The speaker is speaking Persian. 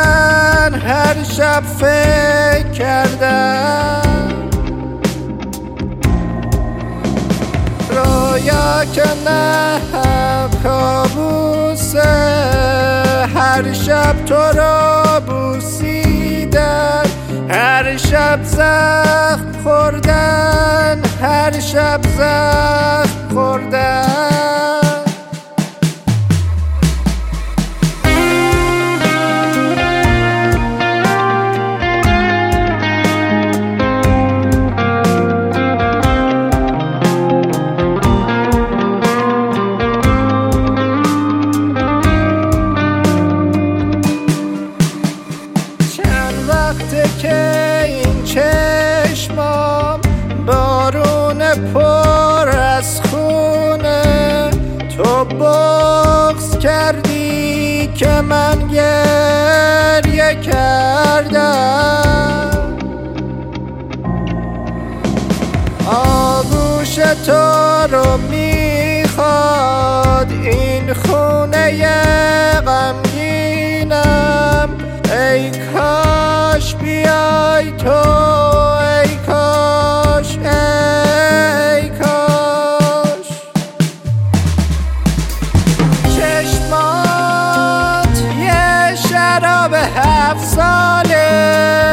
خوردن هر شب فکر کردن، رویا که نه کابوسه، هر شب تو را بوسیدن، هر شب زخم خوردن، هر شب زخم خوردن. وقته که این چشمام بارون پر از خونه، تو بغض کردی که من گریه کردم، آغوش تو رو میخواد این خونه غمگینم. ای کاش بیای تو، ای کاش، ای کاش. چشمات یه شراب 7 ساله،